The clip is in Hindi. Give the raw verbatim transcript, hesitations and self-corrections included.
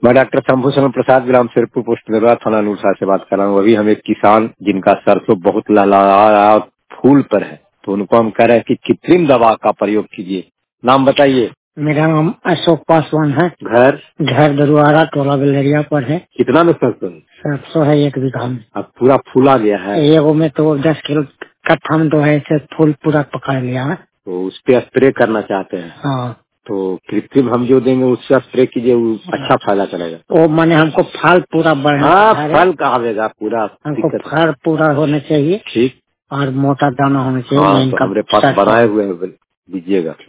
मैं डॉक्टर शंभू शरण प्रसाद ग्राम सिरपुर पोस्ट निर्वाह थाना नूरसा से बात कर रहा हूँ। अभी हम एक किसान जिनका सरसों बहुत लहलहा फूल पर है, तो उनको हम कह रहे हैं कि कृत्रिम दवा का प्रयोग कीजिए। नाम बताइए। मेरा नाम अशोक पासवान है। घर घर दरुआरा टोला बेलेरिया पर है। कितना में सरसों है? सरसों है एक बीघा में। अब पूरा फूल आ गया है? एगो में तो दस किलो कट्ठा में तो है, ऐसे फूल पूरा पकड़ लिया है। तो उस पे स्प्रे करना चाहते हैं? हाँ। तो कृत्रिम हम जो देंगे उससे स्प्रे कीजिए, अच्छा फायदा चलेगा। वो माने हमको फल पूरा बढ़ना। हाँ, फल का आवेगा पूरा। हमको फल पूरा होना चाहिए। ठीक। और मोटा दाना होना चाहिए। हाँ, तो हमारे पास बनाए हुए हैं, दीजिएगा।